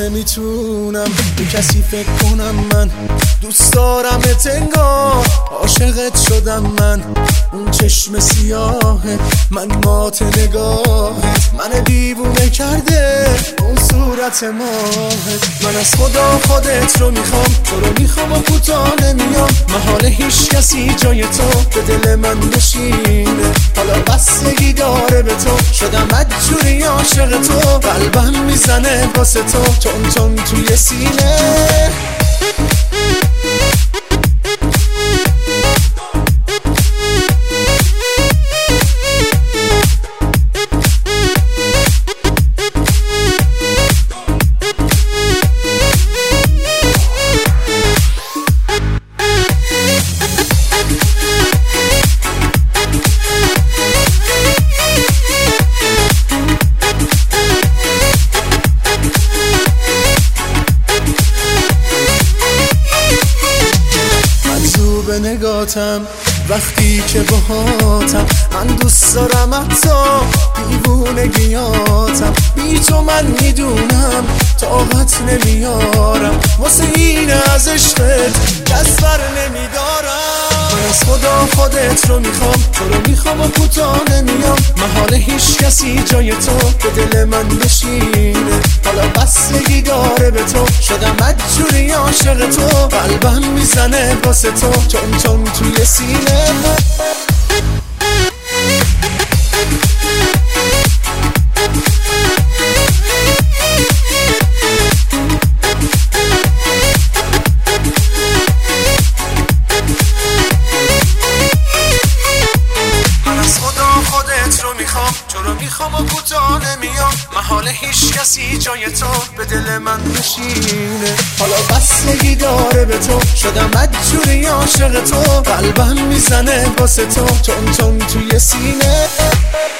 نمیتونم به کسی فکر کنم. من دوست دارم انگار عاشقت شدم. من اون چشم سیاهه، من مات نگاهت، من دیوونه کرده اون صورت ماهت. من از خدا خودت رو میخوام، تو رو میخوام و کوتاه نمیام. محال هیچ کسی جای تو به دل من بشینه. حالا بستگی داره به تو، شدم بدجوری عاشق تو. قلبم میزنه واسه تو، تون تون توی سینه. به نگاتم وقتی که باهاتم، من دوست دارم حتی دیوونگیاتم. بی تو من میدونم طاقت نمیارم، واسه این از عشقت دست بر نمیدارم. من از خدا خودت رو میخوام، تو رو میخوام و کوتاه نمیام. محال هیچ کسی جای تو به دل من بشینه. حالا بستگی داره به تو، شدم بدجوری عاشق تو. قلبم میزنه واسه تو، تون تون توی سینه. تو رو میخوام و کوتاه نمیام. محال هیچ کسی جای تو به دل من بشینه. حالا بستگی داره به تو، شدم بدجوری عاشق تو. قلبم میزنه واسه تو، تون تون توی سینه.